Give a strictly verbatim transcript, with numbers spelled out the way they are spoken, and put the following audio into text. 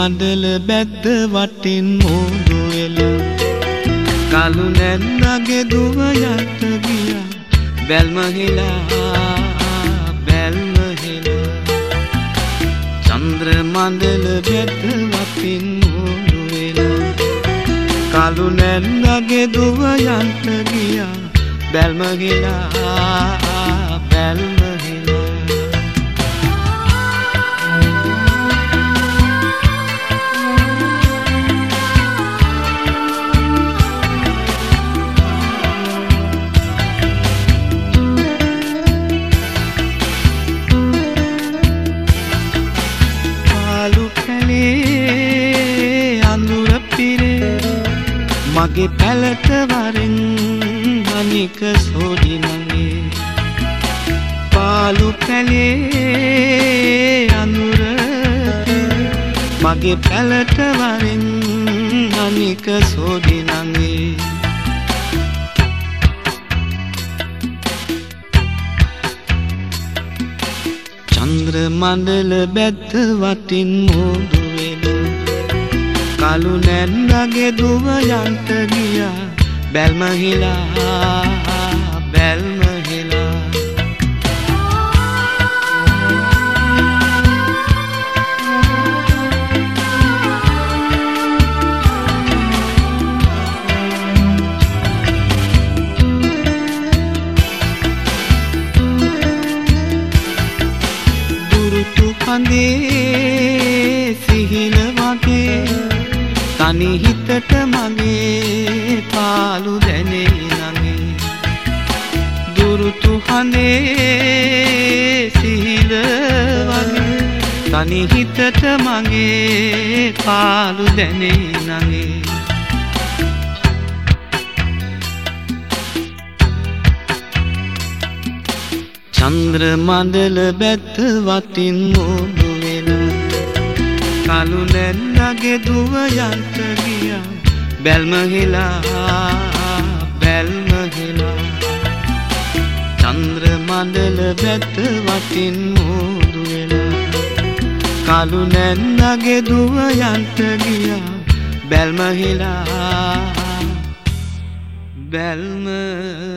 මඩල බැද්ද වටින් මෝදු වෙලා කලු නැන්දගේ දුව යට ගියා බැල්ම හිලා බැල්ම හිලා චන්ද්‍ර මඩල බැද්ද වටින් මෝදු වෙලා කලු නැන්දගේ දුව යට ගියා බැල්ම හිලා බැල්ම හිලා මගේ පැලට වරෙන් අනික සෝඩි නංගේ පාලු පැලේ අඳුර මගේ පැලට වරෙන් අනික සෝඩි නංගේ චන්ද්‍ර මණ්ඩල බැද්ද වටින් මෝදු කලු නැන්දගේ දුව යන්ට ගියා බැල්ම හිලා බැල්ම හිලා දුරුතු කඳේ සිහින වගේ තනි හිතට මගේ පාලු දැනේ නගේ දුරුතු හඳේ සිහිල වගේ තනි හිතට මගේ පාලු දැනේ නගේ චන්ද්‍ර මණ්ඩල බැද්ද වටින් මෝදු වෙලා කලු නැන්දගේ දුව යන්ට ගියා බැල්ම හිලා බැල්ම හිලා චන්ද්‍ර මණ්ඩල බැද්ද වටින් මෝදු වෙලා කලු නැන්දගේ දුව යන්ට ගියා බැල්ම හිලා බැල්ම